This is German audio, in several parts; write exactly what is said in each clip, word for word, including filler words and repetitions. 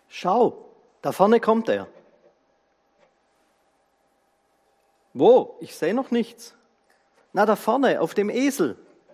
Schau, da vorne kommt er. Wo? Ich sehe noch nichts. Na, da vorne, auf dem Esel.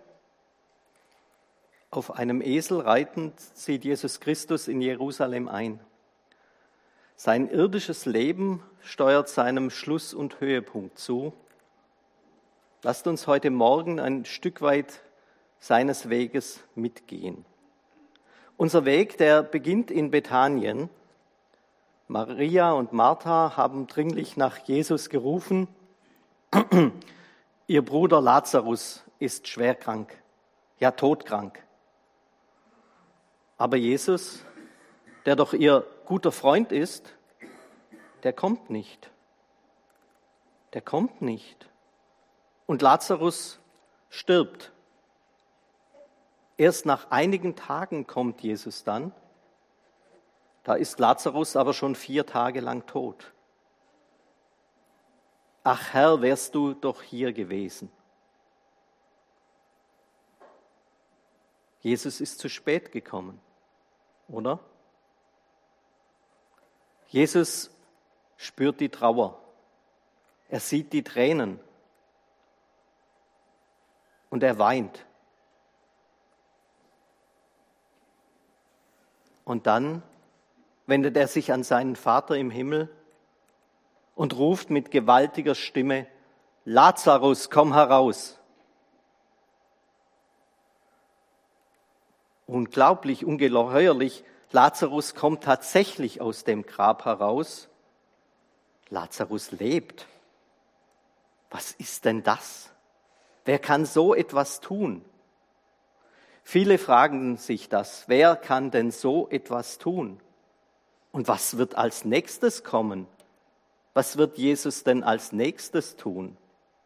Auf einem Esel reitend zieht Jesus Christus in Jerusalem ein. Sein irdisches Leben steuert seinem Schluss- und Höhepunkt zu. Lasst uns heute Morgen ein Stück weit seines Weges mitgehen. Unser Weg, der beginnt in Bethanien. Maria und Martha haben dringlich nach Jesus gerufen. Ihr Bruder Lazarus ist schwer krank, ja todkrank. Aber Jesus, der doch ihr guter Freund ist, der kommt nicht. Der kommt nicht. Und Lazarus stirbt. Erst nach einigen Tagen kommt Jesus dann. Da ist Lazarus aber schon vier Tage lang tot. Ach Herr, wärst du doch hier gewesen. Jesus ist zu spät gekommen, oder? Jesus spürt die Trauer. Er sieht die Tränen. Und er weint. Und dann wendet er sich an seinen Vater im Himmel und ruft mit gewaltiger Stimme: Lazarus, komm heraus. Unglaublich, ungeheuerlich, Lazarus kommt tatsächlich aus dem Grab heraus. Lazarus lebt. Was ist denn das? Wer kann so etwas tun? Viele fragen sich das. Wer kann denn so etwas tun? Und was wird als nächstes kommen? Was wird Jesus denn als nächstes tun?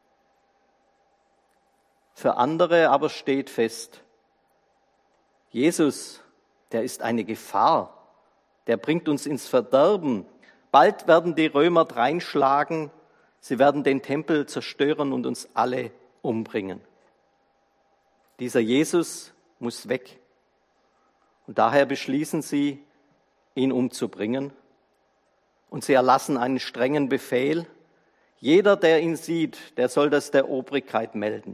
Für andere aber steht fest: Jesus, der ist eine Gefahr. Der bringt uns ins Verderben. Bald werden die Römer dreinschlagen. Sie werden den Tempel zerstören und uns alle umbringen. Dieser Jesus muss weg. Und daher beschließen sie, ihn umzubringen. Und sie erlassen einen strengen Befehl. Jeder, der ihn sieht, der soll das der Obrigkeit melden.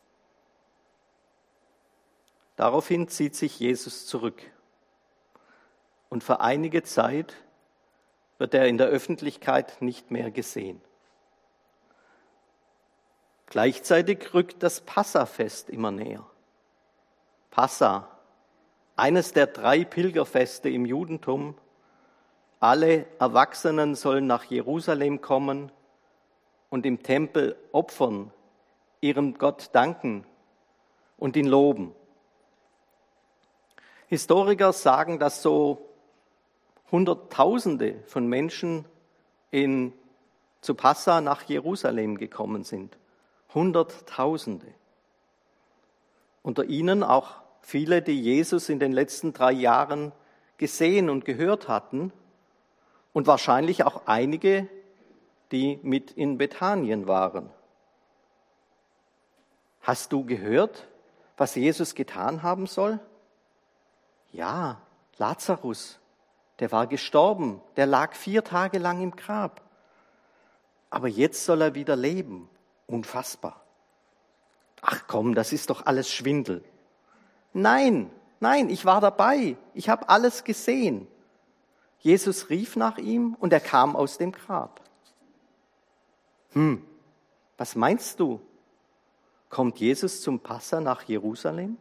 Daraufhin zieht sich Jesus zurück. Und für einige Zeit wird er in der Öffentlichkeit nicht mehr gesehen. Gleichzeitig rückt das Passafest immer näher. Passa, eines der drei Pilgerfeste im Judentum. Alle Erwachsenen sollen nach Jerusalem kommen und im Tempel opfern, ihrem Gott danken und ihn loben. Historiker sagen, dass so Hunderttausende von Menschen in, zu Passa nach Jerusalem gekommen sind. Hunderttausende. Unter ihnen auch viele, die Jesus in den letzten drei Jahren gesehen und gehört hatten und wahrscheinlich auch einige, die mit in Bethanien waren. Hast du gehört, was Jesus getan haben soll? Ja, Lazarus, der war gestorben, der lag vier Tage lang im Grab. Aber jetzt soll er wieder leben. Unfassbar. Ach komm, das ist doch alles Schwindel. Nein, nein, ich war dabei. Ich habe alles gesehen. Jesus rief nach ihm und er kam aus dem Grab. Hm, was meinst du? Kommt Jesus zum Passa nach Jerusalem?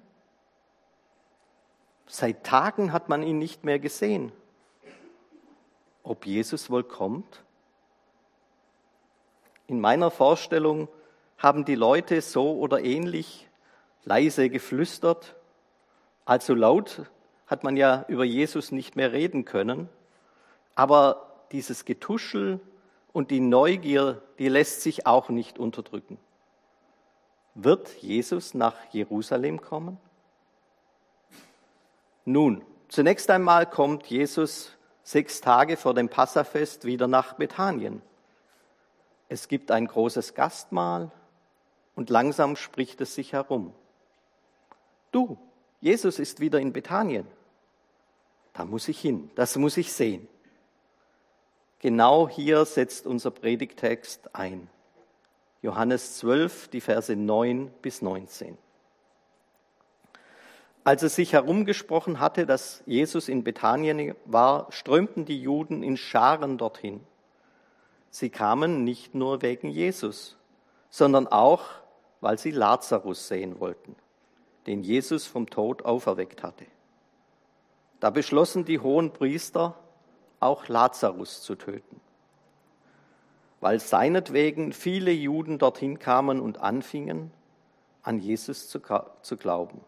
Seit Tagen hat man ihn nicht mehr gesehen. Ob Jesus wohl kommt? In meiner Vorstellung haben die Leute so oder ähnlich leise geflüstert. Allzu laut hat man ja über Jesus nicht mehr reden können. Aber dieses Getuschel und die Neugier, die lässt sich auch nicht unterdrücken. Wird Jesus nach Jerusalem kommen? Nun, zunächst einmal kommt Jesus sechs Tage vor dem Passafest wieder nach Bethanien. Es gibt ein großes Gastmahl und langsam spricht es sich herum. Du, Jesus ist wieder in Bethanien. Da muss ich hin, das muss ich sehen. Genau hier setzt unser Predigtext ein. Johannes zwölf, die Verse neun bis neunzehn. Als es sich herumgesprochen hatte, dass Jesus in Bethanien war, strömten die Juden in Scharen dorthin. Sie kamen nicht nur wegen Jesus, sondern auch, weil sie Lazarus sehen wollten, den Jesus vom Tod auferweckt hatte. Da beschlossen die Hohenpriester, auch Lazarus zu töten, weil seinetwegen viele Juden dorthin kamen und anfingen, an Jesus zu, zu glauben.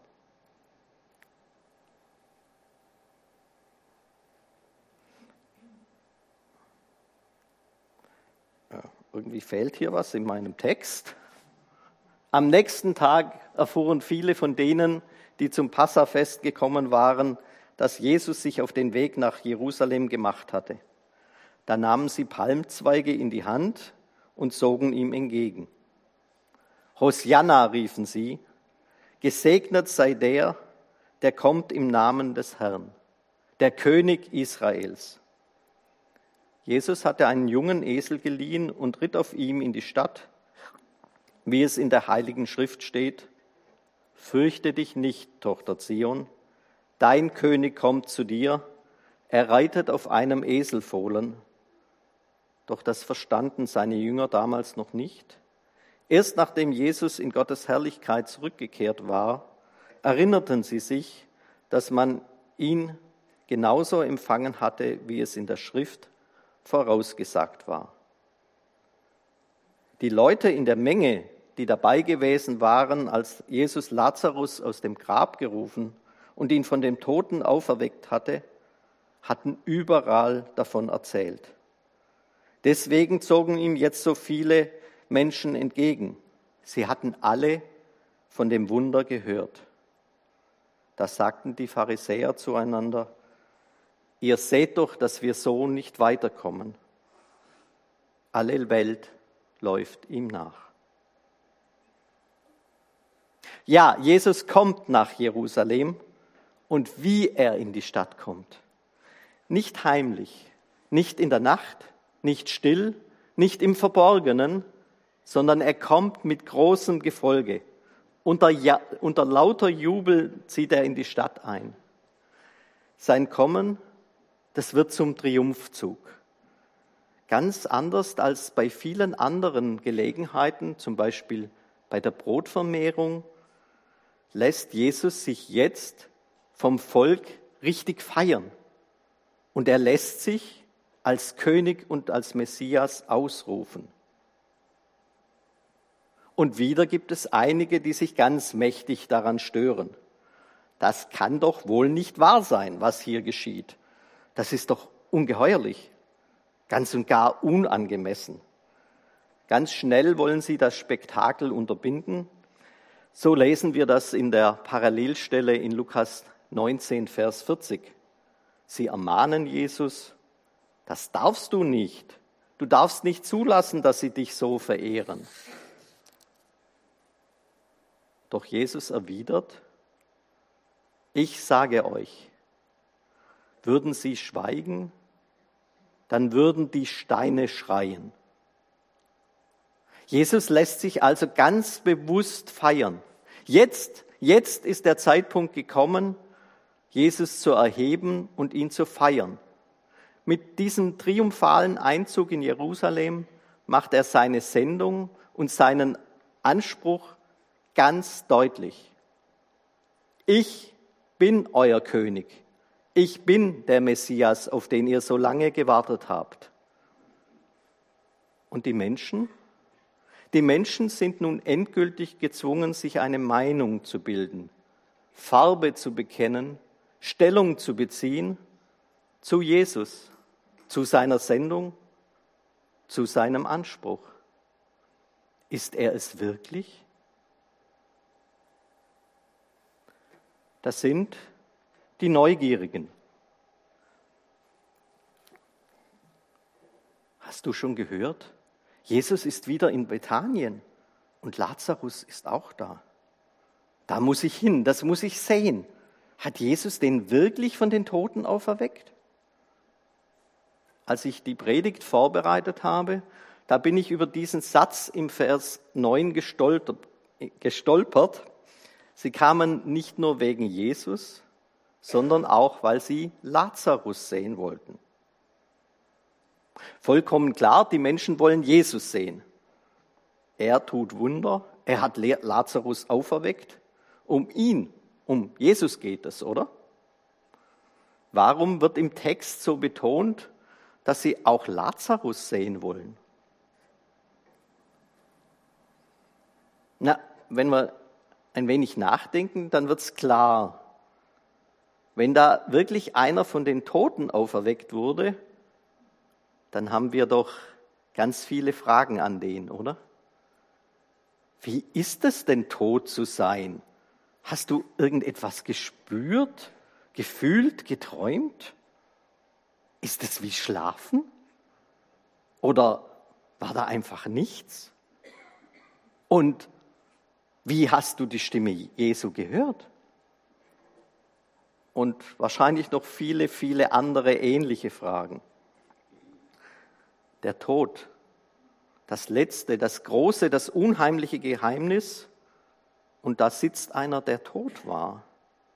Irgendwie fehlt hier was in meinem Text. Am nächsten Tag erfuhren viele von denen, die zum Passafest gekommen waren, dass Jesus sich auf den Weg nach Jerusalem gemacht hatte. Da nahmen sie Palmzweige in die Hand und zogen ihm entgegen. Hosianna, riefen sie, gesegnet sei der, der kommt im Namen des Herrn, der König Israels. Jesus hatte einen jungen Esel geliehen und ritt auf ihm in die Stadt, wie es in der Heiligen Schrift steht: Fürchte dich nicht, Tochter Zion, dein König kommt zu dir, er reitet auf einem Eselfohlen. Doch das verstanden seine Jünger damals noch nicht. Erst nachdem Jesus in Gottes Herrlichkeit zurückgekehrt war, erinnerten sie sich, dass man ihn genauso empfangen hatte, wie es in der Schrift vorausgesagt war. Die Leute in der Menge, die dabei gewesen waren, als Jesus Lazarus aus dem Grab gerufen und ihn von den Toten auferweckt hatte, hatten überall davon erzählt. Deswegen zogen ihm jetzt so viele Menschen entgegen. Sie hatten alle von dem Wunder gehört. Da sagten die Pharisäer zueinander: Ihr seht doch, dass wir so nicht weiterkommen. Alle Welt läuft ihm nach. Ja, Jesus kommt nach Jerusalem, und wie er in die Stadt kommt. Nicht heimlich, nicht in der Nacht, nicht still, nicht im Verborgenen, sondern er kommt mit großem Gefolge. Unter, ja, unter lauter Jubel zieht er in die Stadt ein. Sein Kommen, das wird zum Triumphzug. Ganz anders als bei vielen anderen Gelegenheiten, zum Beispiel bei der Brotvermehrung, lässt Jesus sich jetzt vom Volk richtig feiern. Und er lässt sich als König und als Messias ausrufen. Und wieder gibt es einige, die sich ganz mächtig daran stören. Das kann doch wohl nicht wahr sein, was hier geschieht. Das ist doch ungeheuerlich, ganz und gar unangemessen. Ganz schnell wollen sie das Spektakel unterbinden. So lesen wir das in der Parallelstelle in Lukas neunzehn, Vers vierzig. Sie ermahnen Jesus: Das darfst du nicht. Du darfst nicht zulassen, dass sie dich so verehren. Doch Jesus erwidert: Ich sage euch, würden sie schweigen, dann würden die Steine schreien. Jesus lässt sich also ganz bewusst feiern. Jetzt, jetzt ist der Zeitpunkt gekommen, Jesus zu erheben und ihn zu feiern. Mit diesem triumphalen Einzug in Jerusalem macht er seine Sendung und seinen Anspruch ganz deutlich. Ich bin euer König. Ich bin der Messias, auf den ihr so lange gewartet habt. Und die Menschen? Die Menschen sind nun endgültig gezwungen, sich eine Meinung zu bilden, Farbe zu bekennen, Stellung zu beziehen zu Jesus, zu seiner Sendung, zu seinem Anspruch. Ist er es wirklich? Das sind die Neugierigen. Hast du schon gehört? Jesus ist wieder in Bethanien und Lazarus ist auch da. Da muss ich hin, das muss ich sehen. Hat Jesus den wirklich von den Toten auferweckt? Als ich die Predigt vorbereitet habe, da bin ich über diesen Satz im Vers neun gestolpert. gestolpert. Sie kamen nicht nur wegen Jesus, sondern auch, weil sie Lazarus sehen wollten. Vollkommen klar, die Menschen wollen Jesus sehen. Er tut Wunder, er hat Lazarus auferweckt. Um ihn, um Jesus geht es, oder? Warum wird im Text so betont, dass sie auch Lazarus sehen wollen? Na, wenn wir ein wenig nachdenken, dann wird es klar. Wenn da wirklich einer von den Toten auferweckt wurde, dann haben wir doch ganz viele Fragen an den, oder? Wie ist es denn, tot zu sein? Hast du irgendetwas gespürt, gefühlt, geträumt? Ist es wie Schlafen? Oder war da einfach nichts? Und wie hast du die Stimme Jesu gehört? Und wahrscheinlich noch viele, viele andere ähnliche Fragen. Der Tod, das letzte, das große, das unheimliche Geheimnis. Und da sitzt einer, der tot war.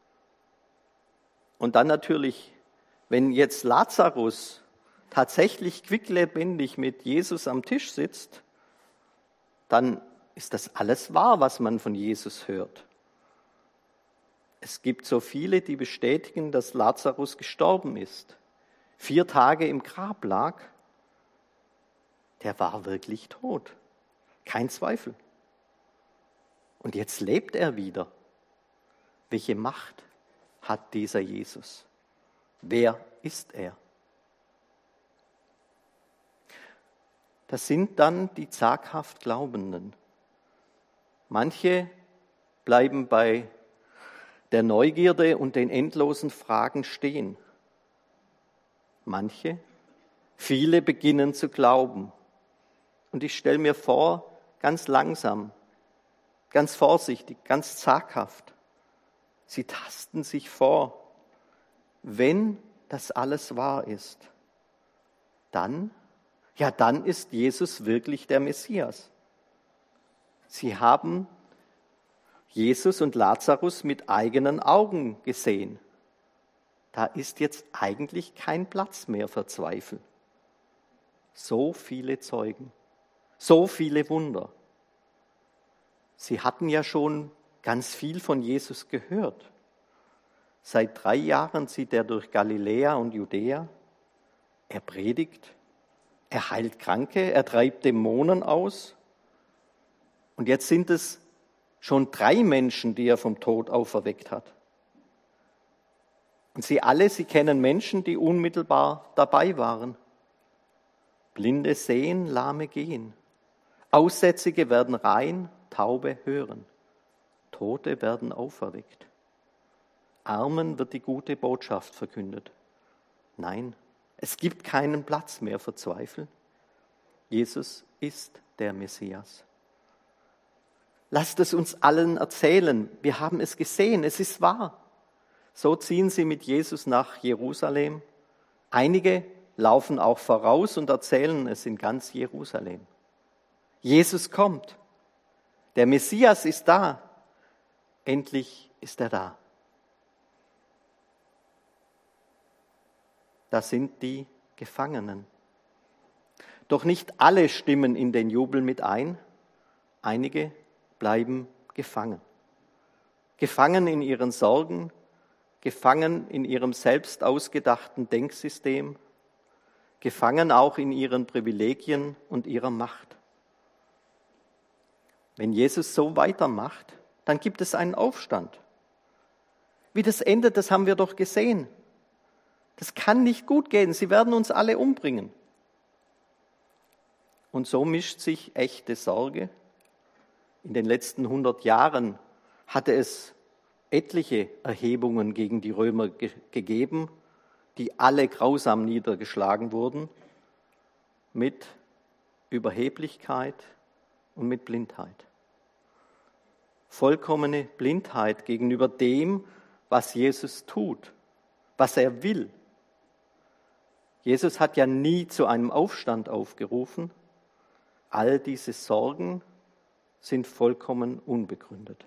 Und dann natürlich, wenn jetzt Lazarus tatsächlich quicklebendig mit Jesus am Tisch sitzt, dann ist das alles wahr, was man von Jesus hört. Es gibt so viele, die bestätigen, dass Lazarus gestorben ist, vier Tage im Grab lag. Der war wirklich tot, kein Zweifel. Und jetzt lebt er wieder. Welche Macht hat dieser Jesus? Wer ist er? Das sind dann die zaghaft Glaubenden. Manche bleiben bei der Neugierde und den endlosen Fragen stehen. Manche, viele beginnen zu glauben. Und ich stelle mir vor, ganz langsam, ganz vorsichtig, ganz zaghaft, sie tasten sich vor. Wenn das alles wahr ist, dann, ja, dann ist Jesus wirklich der Messias. Sie haben Jesus und Lazarus mit eigenen Augen gesehen. Da ist jetzt eigentlich kein Platz mehr für Zweifel. So viele Zeugen, so viele Wunder. Sie hatten ja schon ganz viel von Jesus gehört. Seit drei Jahren zieht er durch Galiläa und Judäa. Er predigt, er heilt Kranke, er treibt Dämonen aus. Und jetzt sind es schon drei Menschen, die er vom Tod auferweckt hat. Und sie alle, sie kennen Menschen, die unmittelbar dabei waren. Blinde sehen, Lahme gehen. Aussätzige werden rein, Taube hören. Tote werden auferweckt. Armen wird die gute Botschaft verkündet. Nein, es gibt keinen Platz mehr für Zweifel. Jesus ist der Messias. Lasst es uns allen erzählen. Wir haben es gesehen, es ist wahr. So ziehen sie mit Jesus nach Jerusalem. Einige laufen auch voraus und erzählen es in ganz Jerusalem. Jesus kommt. Der Messias ist da. Endlich ist er da. Das sind die Gefangenen. Doch nicht alle stimmen in den Jubel mit ein. Einige bleiben gefangen. Gefangen in ihren Sorgen, gefangen in ihrem selbst ausgedachten Denksystem, gefangen auch in ihren Privilegien und ihrer Macht. Wenn Jesus so weitermacht, dann gibt es einen Aufstand. Wie das endet, das haben wir doch gesehen. Das kann nicht gut gehen, sie werden uns alle umbringen. Und so mischt sich echte Sorge. In den letzten hundert Jahren hatte es etliche Erhebungen gegen die Römer ge- gegeben, die alle grausam niedergeschlagen wurden, mit Überheblichkeit und mit Blindheit. Vollkommene Blindheit gegenüber dem, was Jesus tut, was er will. Jesus hat ja nie zu einem Aufstand aufgerufen. All diese Sorgen sind vollkommen unbegründet.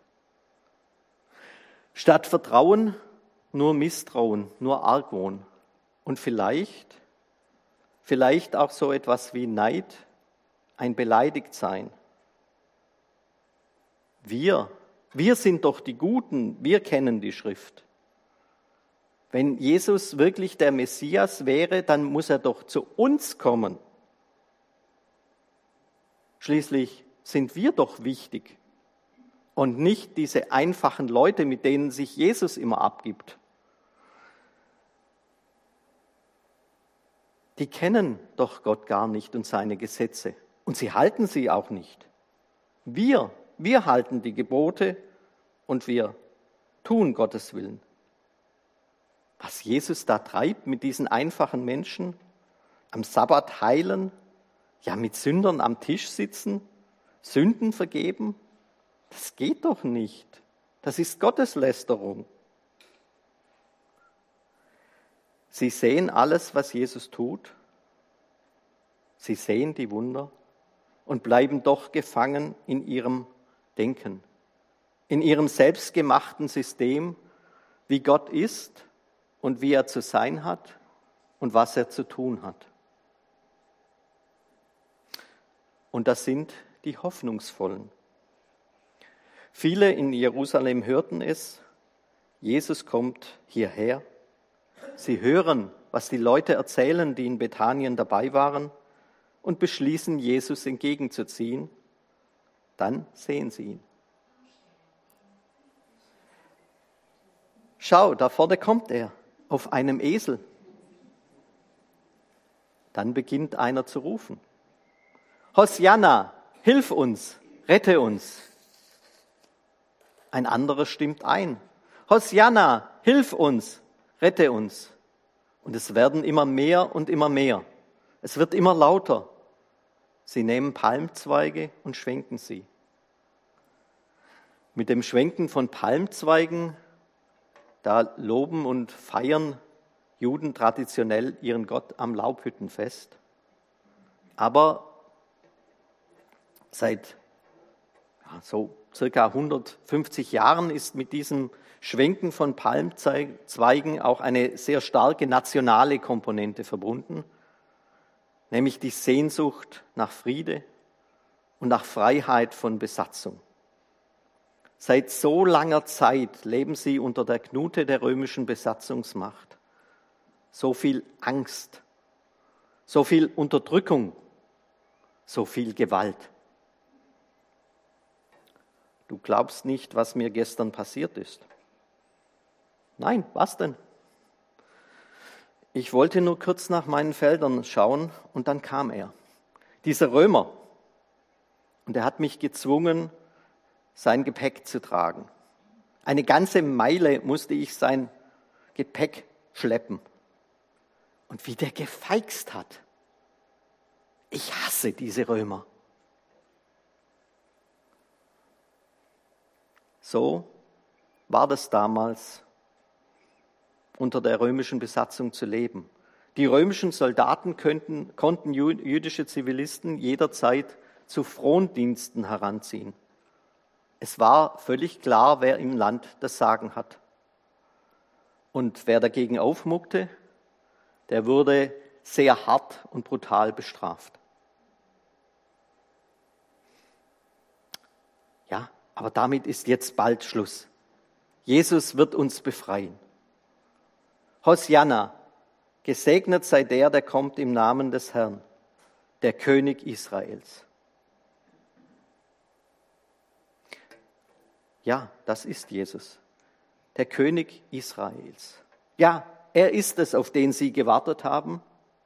Statt Vertrauen nur Misstrauen, nur Argwohn und vielleicht, vielleicht auch so etwas wie Neid, ein Beleidigtsein. Wir, wir sind doch die Guten, wir kennen die Schrift. Wenn Jesus wirklich der Messias wäre, dann muss er doch zu uns kommen. Schließlich sind wir doch wichtig und nicht diese einfachen Leute, mit denen sich Jesus immer abgibt. Die kennen doch Gott gar nicht und seine Gesetze und sie halten sie auch nicht. Wir, wir halten die Gebote und wir tun Gottes Willen. Was Jesus da treibt mit diesen einfachen Menschen, am Sabbat heilen, ja mit Sündern am Tisch sitzen, Sünden vergeben, das geht doch nicht. Das ist Gotteslästerung. Sie sehen alles, was Jesus tut. Sie sehen die Wunder und bleiben doch gefangen in ihrem Denken, in ihrem selbstgemachten System, wie Gott ist und wie er zu sein hat und was er zu tun hat. Und das sind die Hoffnungsvollen. Viele in Jerusalem hörten es, Jesus kommt hierher. Sie hören, was die Leute erzählen, die in Bethanien dabei waren, und beschließen, Jesus entgegenzuziehen. Dann sehen sie ihn. Schau, da vorne kommt er, auf einem Esel. Dann beginnt einer zu rufen. Hosianna, hilf uns, rette uns. Ein anderer stimmt ein. Hosianna, hilf uns, rette uns. Und es werden immer mehr und immer mehr. Es wird immer lauter. Sie nehmen Palmzweige und schwenken sie. Mit dem Schwenken von Palmzweigen, da loben und feiern Juden traditionell ihren Gott am Laubhüttenfest. Aber seit ja, so circa hundertfünfzig Jahren ist mit diesem Schwenken von Palmzweigen auch eine sehr starke nationale Komponente verbunden, nämlich die Sehnsucht nach Friede und nach Freiheit von Besatzung. Seit so langer Zeit leben sie unter der Knute der römischen Besatzungsmacht. So viel Angst, so viel Unterdrückung, so viel Gewalt. Du glaubst nicht, was mir gestern passiert ist. Nein, was denn? Ich wollte nur kurz nach meinen Feldern schauen und dann kam er, dieser Römer. Und er hat mich gezwungen, sein Gepäck zu tragen. Eine ganze Meile musste ich sein Gepäck schleppen. Und wie der gefeixt hat. Ich hasse diese Römer. So war das damals, unter der römischen Besatzung zu leben. Die römischen Soldaten könnten, konnten jüdische Zivilisten jederzeit zu Frondiensten heranziehen. Es war völlig klar, wer im Land das Sagen hat. Und wer dagegen aufmuckte, der wurde sehr hart und brutal bestraft. Ja, aber damit ist jetzt bald Schluss. Jesus wird uns befreien. Hosianna, gesegnet sei der, der kommt im Namen des Herrn, der König Israels. Ja, das ist Jesus, der König Israels. Ja, er ist es, auf den sie gewartet haben,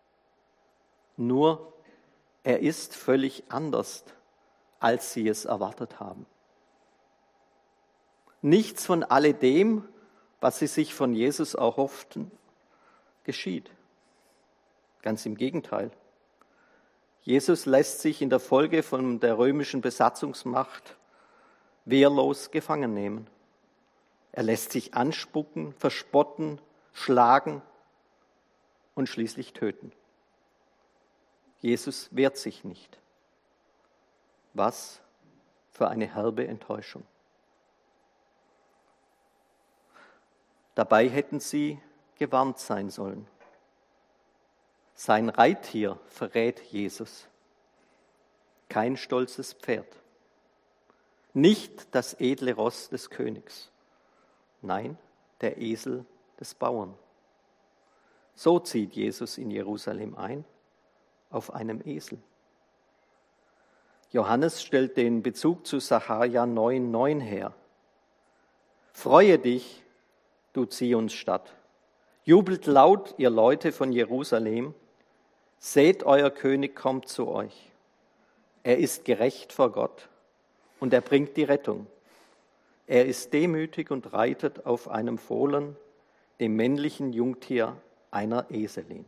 nur er ist völlig anders, als sie es erwartet haben. Nichts von alledem, was sie sich von Jesus erhofften, geschieht. Ganz im Gegenteil. Jesus lässt sich in der Folge von der römischen Besatzungsmacht wehrlos gefangen nehmen. Er lässt sich anspucken, verspotten, schlagen und schließlich töten. Jesus wehrt sich nicht. Was für eine herbe Enttäuschung. Dabei hätten sie gewarnt sein sollen. Sein Reittier verrät Jesus. Kein stolzes Pferd. Nicht das edle Ross des Königs. Nein, der Esel des Bauern. So zieht Jesus in Jerusalem ein, auf einem Esel. Johannes stellt den Bezug zu Sacharja neun neun her. Freue dich, du Zionsstadt. Jubelt laut, ihr Leute von Jerusalem. Seht, euer König kommt zu euch. Er ist gerecht vor Gott und er bringt die Rettung. Er ist demütig und reitet auf einem Fohlen, dem männlichen Jungtier einer Eselin.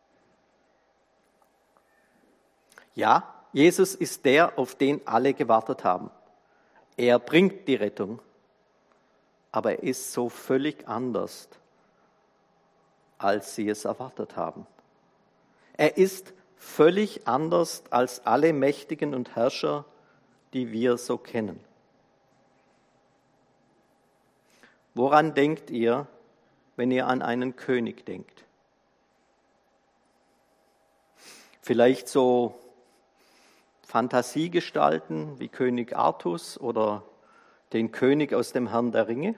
Ja, Jesus ist der, auf den alle gewartet haben. Er bringt die Rettung, aber er ist so völlig anders, als sie es erwartet haben. Er ist völlig anders als alle Mächtigen und Herrscher, die wir so kennen. Woran denkt ihr, wenn ihr an einen König denkt? Vielleicht so Fantasiegestalten wie König Artus oder den König aus dem Herrn der Ringe?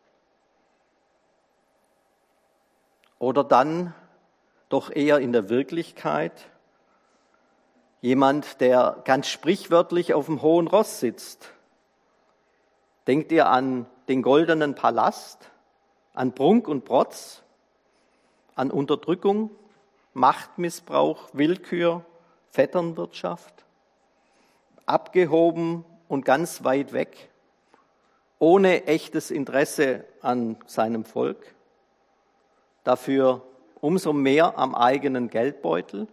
Oder dann doch eher in der Wirklichkeit jemand, der ganz sprichwörtlich auf dem hohen Ross sitzt? Denkt ihr an den goldenen Palast, an Prunk und Protz, an Unterdrückung, Machtmissbrauch, Willkür, Vetternwirtschaft? Abgehoben und ganz weit weg, ohne echtes Interesse an seinem Volk, dafür umso mehr am eigenen Geldbeutel?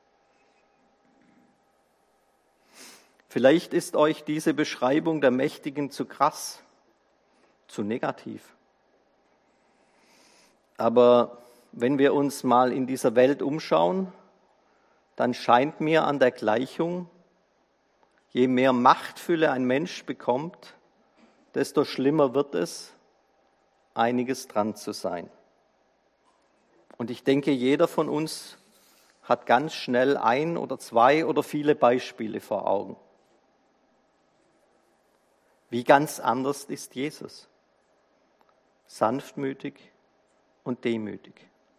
Vielleicht ist euch diese Beschreibung der Mächtigen zu krass, zu negativ. Aber wenn wir uns mal in dieser Welt umschauen, dann scheint mir an der Gleichung, je mehr Machtfülle ein Mensch bekommt, desto schlimmer wird es, einiges dran zu sein. Und ich denke, jeder von uns hat ganz schnell ein oder zwei oder viele Beispiele vor Augen. Wie ganz anders ist Jesus? Sanftmütig und demütig.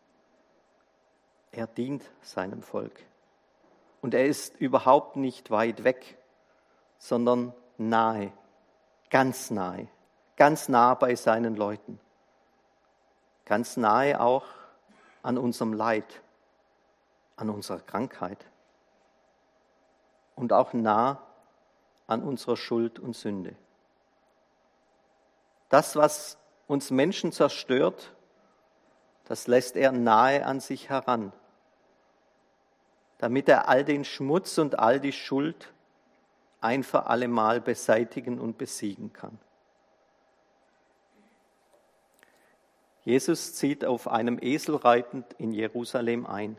Er dient seinem Volk. Und er ist überhaupt nicht weit weg, sondern nahe, ganz nahe, ganz nah bei seinen Leuten. Ganz nahe auch an unserem Leid, an unserer Krankheit und auch nah an unserer Schuld und Sünde. Das, was uns Menschen zerstört, das lässt er nahe an sich heran, damit er all den Schmutz und all die Schuld ein für allemal beseitigen und besiegen kann. Jesus zieht auf einem Esel reitend in Jerusalem ein.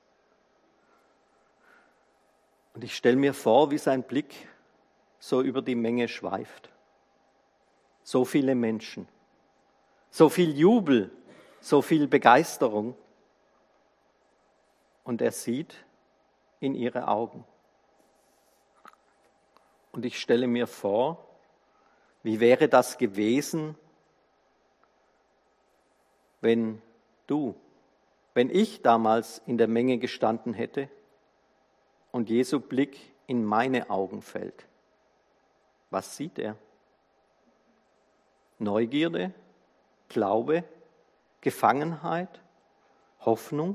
Und ich stelle mir vor, wie sein Blick so über die Menge schweift. So viele Menschen, so viel Jubel, so viel Begeisterung. Und er sieht in ihre Augen. Und ich stelle mir vor, wie wäre das gewesen, wenn du, wenn ich damals in der Menge gestanden hätte und Jesu Blick in meine Augen fällt. Was sieht er? Neugierde, Glaube, Gefangenheit, Hoffnung?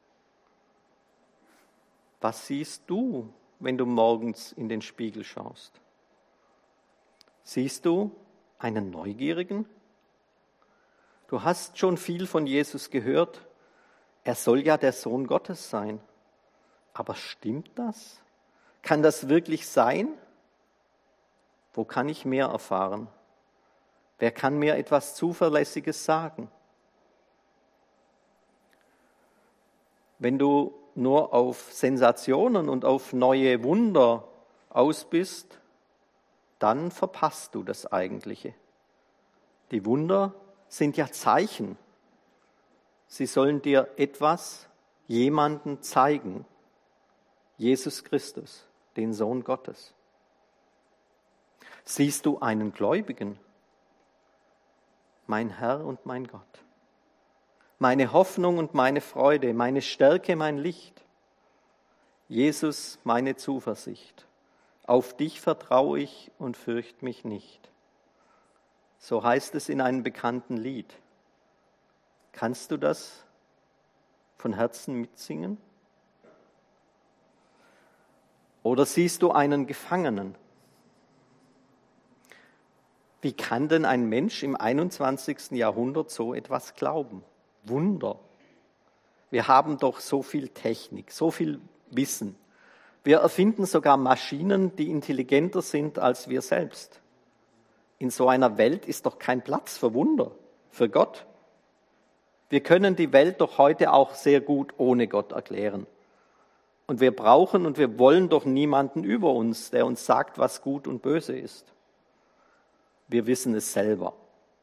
Was siehst du, wenn du morgens in den Spiegel schaust? Siehst du einen Neugierigen? Du hast schon viel von Jesus gehört. Er soll ja der Sohn Gottes sein. Aber stimmt das? Kann das wirklich sein? Wo kann ich mehr erfahren? Wer kann mir etwas Zuverlässiges sagen? Wenn du nur auf Sensationen und auf neue Wunder aus bist, dann verpasst du das Eigentliche. Die Wunder sind ja Zeichen. Sie sollen dir etwas, jemanden zeigen. Jesus Christus, den Sohn Gottes. Siehst du einen Gläubigen? Mein Herr und mein Gott. Meine Hoffnung und meine Freude, meine Stärke, mein Licht. Jesus, meine Zuversicht. Auf dich vertraue ich und fürchte mich nicht. So heißt es in einem bekannten Lied. Kannst du das von Herzen mitsingen? Oder siehst du einen Gefangenen? Wie kann denn ein Mensch im einundzwanzigsten Jahrhundert so etwas glauben? Wunder. Wir haben doch so viel Technik, so viel Wissen. Wir erfinden sogar Maschinen, die intelligenter sind als wir selbst. In so einer Welt ist doch kein Platz für Wunder, für Gott. Wir können die Welt doch heute auch sehr gut ohne Gott erklären. Und wir brauchen und wir wollen doch niemanden über uns, der uns sagt, was gut und böse ist. Wir wissen es selber.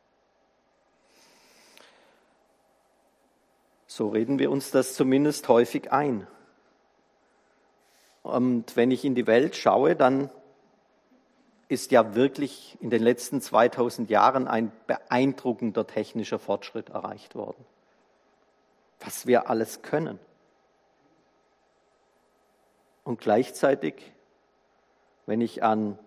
So reden wir uns das zumindest häufig ein. Und wenn ich in die Welt schaue, dann ist ja wirklich in den letzten zweitausend Jahren ein beeindruckender technischer Fortschritt erreicht worden. Was wir alles können. Und gleichzeitig, wenn ich an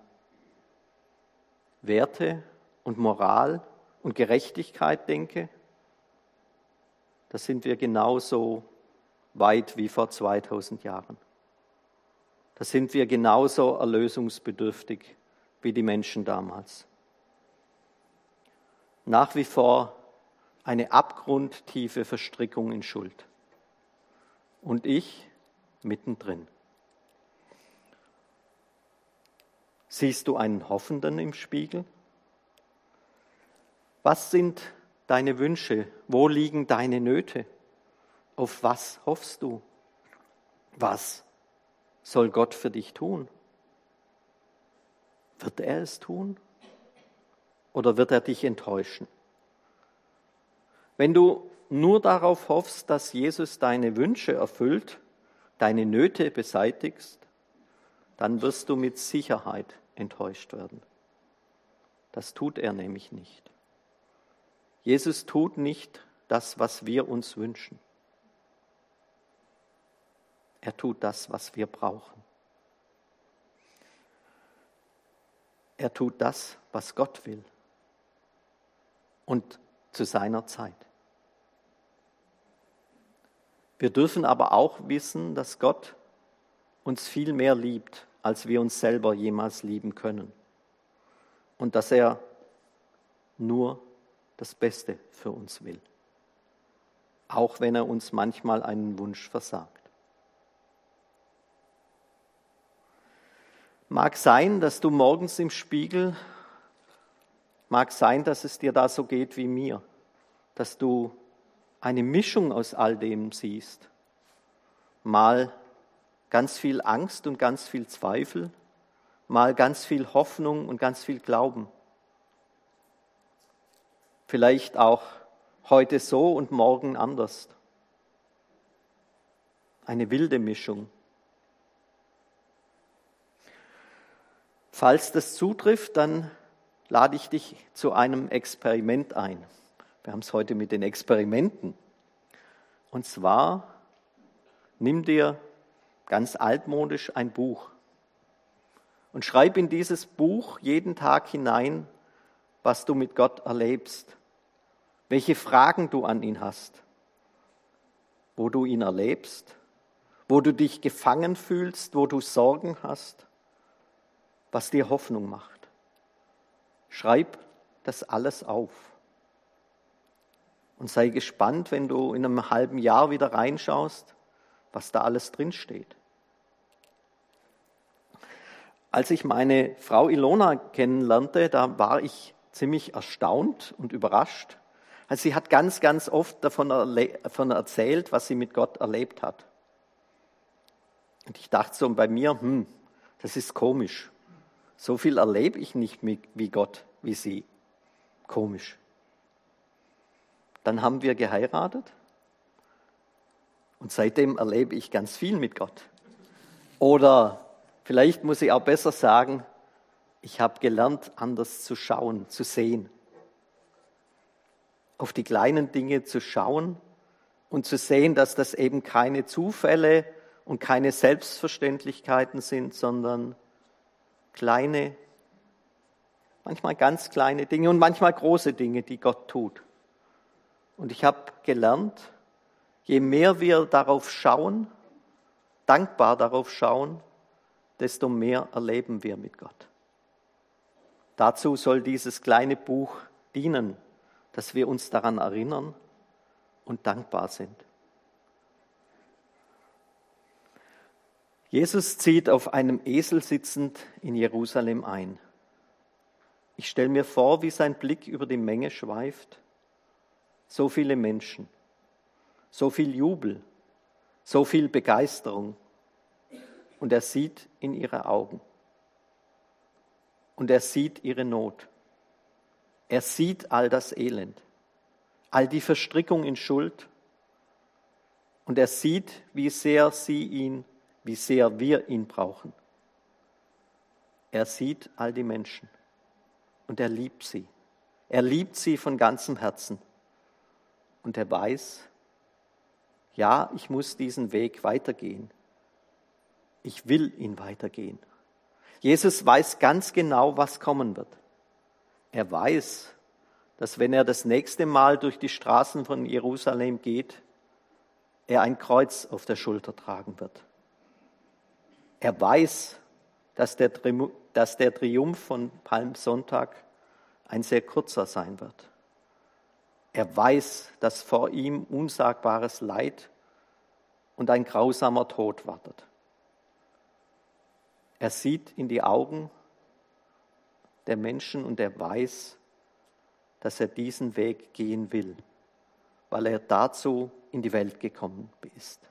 Werte und Moral und Gerechtigkeit denke, da sind wir genauso weit wie vor zweitausend Jahren. Da sind wir genauso erlösungsbedürftig wie die Menschen damals. Nach wie vor eine abgrundtiefe Verstrickung in Schuld. Und ich mittendrin. Siehst du einen Hoffenden im Spiegel? Was sind deine Wünsche? Wo liegen deine Nöte? Auf was hoffst du? Was soll Gott für dich tun? Wird er es tun? Oder wird er dich enttäuschen? Wenn du nur darauf hoffst, dass Jesus deine Wünsche erfüllt, deine Nöte beseitigst, dann wirst du mit Sicherheit enttäuscht werden. Das tut er nämlich nicht. Jesus tut nicht das, was wir uns wünschen. Er tut das, was wir brauchen. Er tut das, was Gott will. Und zu seiner Zeit. Wir dürfen aber auch wissen, dass Gott uns viel mehr liebt, als wir uns selber jemals lieben können. Und dass er nur das Beste für uns will. Auch wenn er uns manchmal einen Wunsch versagt. Mag sein, dass du morgens im Spiegel, mag sein, dass es dir da so geht wie mir, dass du eine Mischung aus all dem siehst. Mal ganz viel Angst und ganz viel Zweifel, mal ganz viel Hoffnung und ganz viel Glauben. Vielleicht auch heute so und morgen anders. Eine wilde Mischung. Falls das zutrifft, dann lade ich dich zu einem Experiment ein. Wir haben es heute mit den Experimenten. Und zwar, nimm dir ganz altmodisch ein Buch und schreib in dieses Buch jeden Tag hinein, was du mit Gott erlebst, welche Fragen du an ihn hast, wo du ihn erlebst, wo du dich gefangen fühlst, wo du Sorgen hast, was dir Hoffnung macht. Schreib das alles auf und sei gespannt, wenn du in einem halben Jahr wieder reinschaust, was da alles drinsteht. Als ich meine Frau Ilona kennenlernte, da war ich ziemlich erstaunt und überrascht. Also sie hat ganz, ganz oft davon, erle- davon erzählt, was sie mit Gott erlebt hat. Und ich dachte so bei mir, hm, das ist komisch. So viel erlebe ich nicht mit, wie Gott, wie sie. Komisch. Dann haben wir geheiratet und seitdem erlebe ich ganz viel mit Gott. Oder vielleicht muss ich auch besser sagen, ich habe gelernt, anders zu schauen, zu sehen. Auf die kleinen Dinge zu schauen und zu sehen, dass das eben keine Zufälle und keine Selbstverständlichkeiten sind, sondern kleine, manchmal ganz kleine Dinge und manchmal große Dinge, die Gott tut. Und ich habe gelernt, je mehr wir darauf schauen, dankbar darauf schauen, desto mehr erleben wir mit Gott. Dazu soll dieses kleine Buch dienen, dass wir uns daran erinnern und dankbar sind. Jesus zieht auf einem Esel sitzend in Jerusalem ein. Ich stelle mir vor, wie sein Blick über die Menge schweift. So viele Menschen, so viel Jubel, so viel Begeisterung. Und er sieht in ihre Augen. Und er sieht ihre Not. Er sieht all das Elend, all die Verstrickung in Schuld. Und er sieht, wie sehr sie ihn, wie sehr wir ihn brauchen. Er sieht all die Menschen und er liebt sie. Er liebt sie von ganzem Herzen. Und er weiß, ja, ich muss diesen Weg weitergehen. Ich will ihn weitergehen. Jesus weiß ganz genau, was kommen wird. Er weiß, dass wenn er das nächste Mal durch die Straßen von Jerusalem geht, er ein Kreuz auf der Schulter tragen wird. Er weiß, dass der, dass der Triumph von Palmsonntag ein sehr kurzer sein wird. Er weiß, dass vor ihm unsagbares Leid und ein grausamer Tod wartet. Er sieht in die Augen der Menschen und er weiß, dass er diesen Weg gehen will, weil er dazu in die Welt gekommen ist.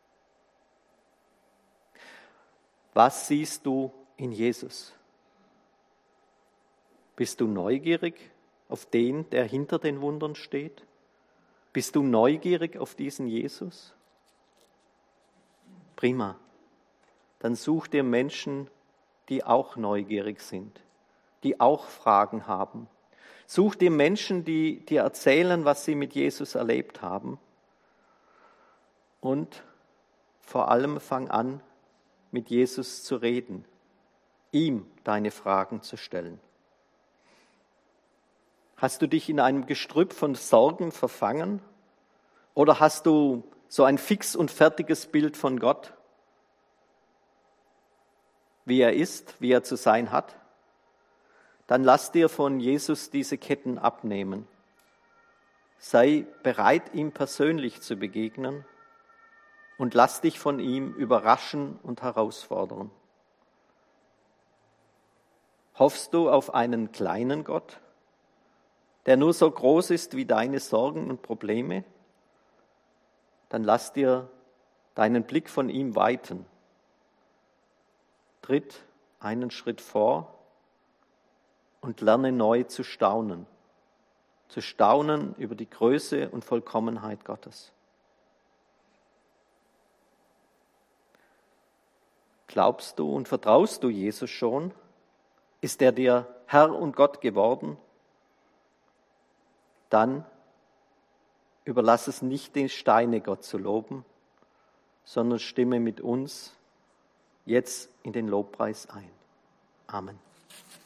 Was siehst du in Jesus? Bist du neugierig auf den, der hinter den Wundern steht? Bist du neugierig auf diesen Jesus? Prima. Dann such dir Menschen, die auch neugierig sind, die auch Fragen haben. Such dir Menschen, die dir erzählen, was sie mit Jesus erlebt haben. Und vor allem fang an, mit Jesus zu reden, ihm deine Fragen zu stellen. Hast du dich in einem Gestrüpp von Sorgen verfangen? Oder hast du so ein fix und fertiges Bild von Gott, wie er ist, wie er zu sein hat? Dann lass dir von Jesus diese Ketten abnehmen. Sei bereit, ihm persönlich zu begegnen und lass dich von ihm überraschen und herausfordern. Hoffst du auf einen kleinen Gott, der nur so groß ist wie deine Sorgen und Probleme? Dann lass dir deinen Blick von ihm weiten. Tritt einen Schritt vor und lerne neu zu staunen. Zu staunen über die Größe und Vollkommenheit Gottes. Glaubst du und vertraust du Jesus schon? Ist er dir Herr und Gott geworden? Dann überlass es nicht den Steine, Gott zu loben, sondern stimme mit uns jetzt in den Lobpreis ein. Amen.